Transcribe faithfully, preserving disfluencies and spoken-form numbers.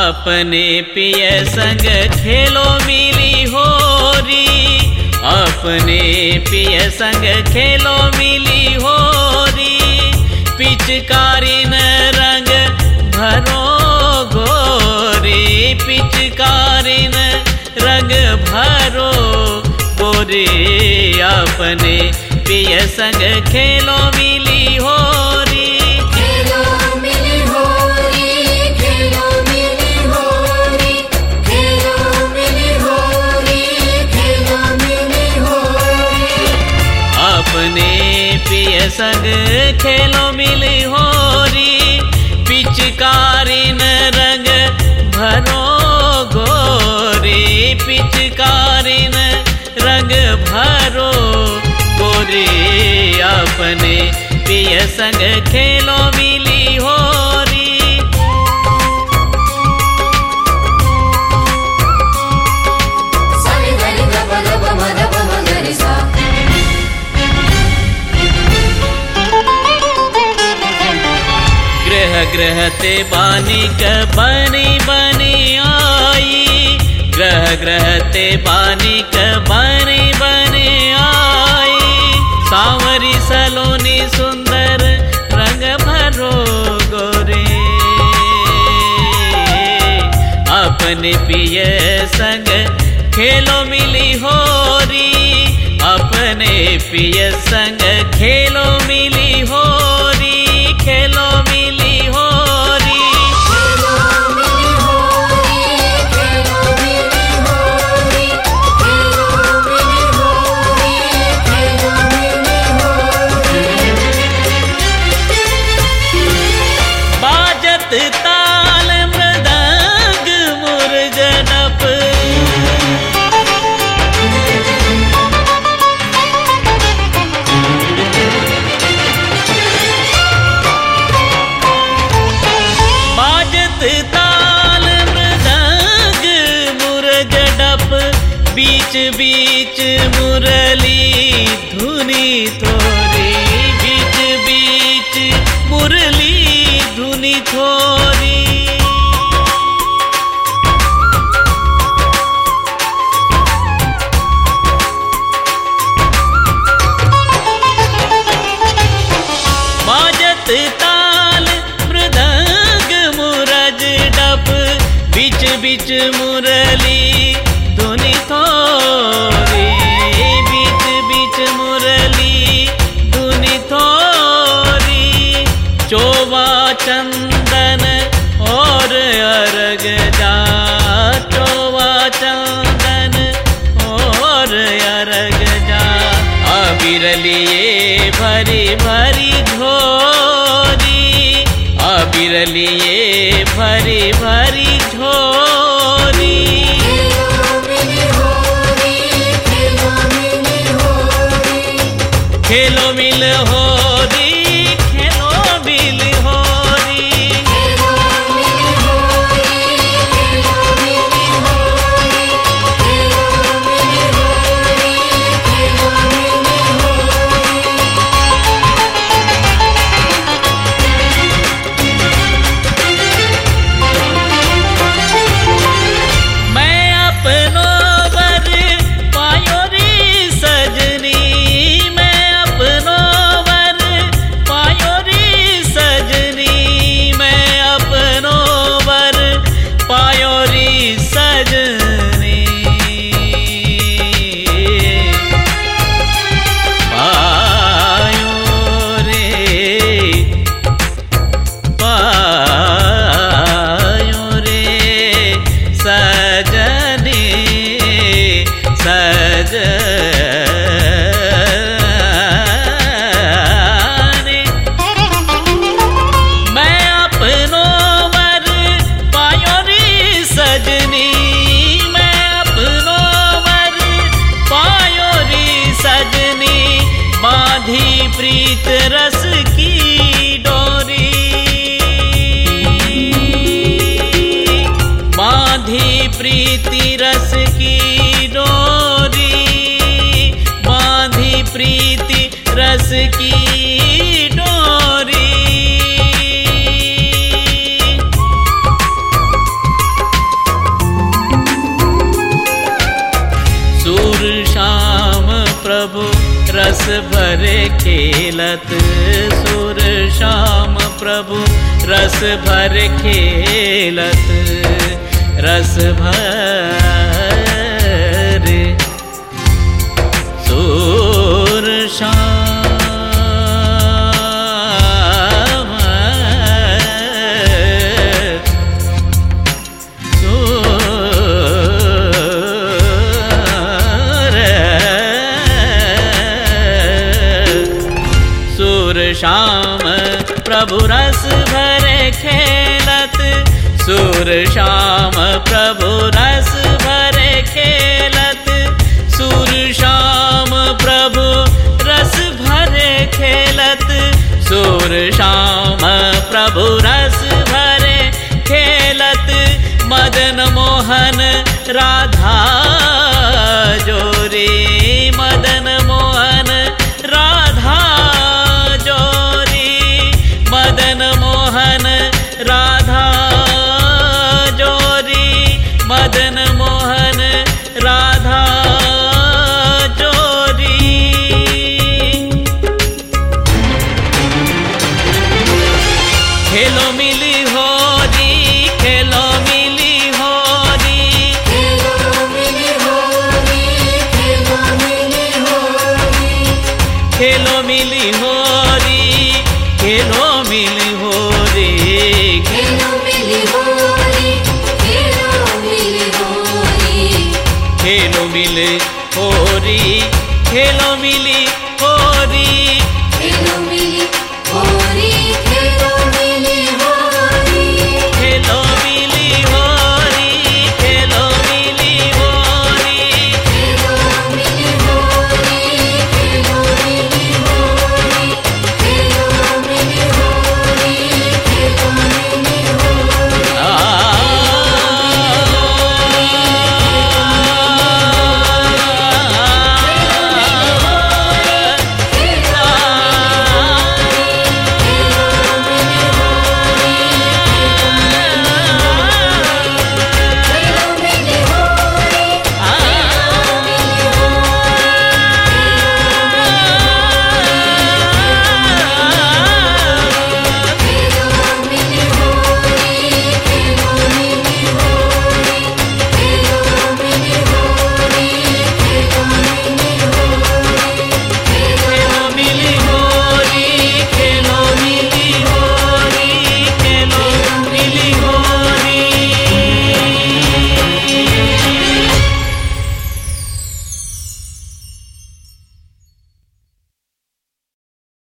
अपने पिय संग खेलो मिली होरी, अपने पिय संग खेलो मिली होरी, पिचकारी न रंग भरो गोरी, पिचकारी न रंग भरो गोरी, अपने पिय संग खेलो मिली होरी। खेलो मिली होरी, खेलो मिली होरी, खेलो मिली होरी, खेलो मिली होरी। अपने पिय संग खेलो मिली होरी, पिचकारी न रंग भरो गोरी, पिचकारी न रंग भरो गोरी, अपने पिय संग खेलो मिली होरी। सारे धरि गप गप मद पम गरि सा। ग्रह ग्रह ते बानिक बनी बनी आई, ग्रह ग्रह ते बानिक बनी बनी आई, सांवरी सलोनी सुंदर रंग भरो गोरे, अपने पिय संग खेलो मिली होरी, अपने पिय संग खेलो मिली होरी, खेलो मिली होरी। खेलो मिली होरी, खेलो मिली होरी, खेलो मिली होरी, खेलो मिली होरी। बाजत ताल मृदंग मुरजनप, बाजत ताल मृदंग मुरजडप, बीच बीच मुरली धुनी थोरी, बीच बीच मुरली धुनी थोरी। बाजत ताल मृदंग मुरज डप, बीच बीच मुरली धुनी थोरी, बीच बीच मुरली धुनी थोरी। चोवा चंदन और अर्घ जा, चोवा चंदन और अर्घ जा, अबीर लिए भरी भरी झोरी, अबीर लिए भरी भरी झोरी। खेलो मिली होरी, खेलो मिली होरी। खेलो मिल होरी, खेलो मिल होरी। खेलो मिली होरी, खेलो मिली होरी, खेलो मिली होरी, खेलो मिली होरी। मैं अपनो वर पायो री सजनी, मैं अपनो वर पायो री सजनी, मैं अपनो वर पायो री सजनी, पायो रे पायो रे सजनी, सजनी। मैं अपनो वर पायो री सजनी, मैं अपनो वर पायो री सजनी, बांधी प्रीत रस की डोरी, बांधी प्रीति रस की डोरी, बांधी प्रीति रस की डोरी। भरे खेलत सुर श्याम प्रभु रस भर खेलत रस भर सुर श्याम श्याम प्रभु रस भरे खेलत सुर श्याम प्रभु रस भरे खेलत सुर श्याम प्रभु रस भरे खेलत सुर श्याम प्रभु रस भरे खेलत मदन मोहन राधा जोरी मदन मोहन राधा मदन मोहन राधा जोरी मदन मोहन राधा जोरी खेलो मिली होरी खेलो मिली होरी खेलो मिली होरी खेलो मिली होरी खेलो मिली होरी खेलो मिली होरी खेलो मिली होरी खेलो मिली होरी खेलो मिली होरी खेलो मिली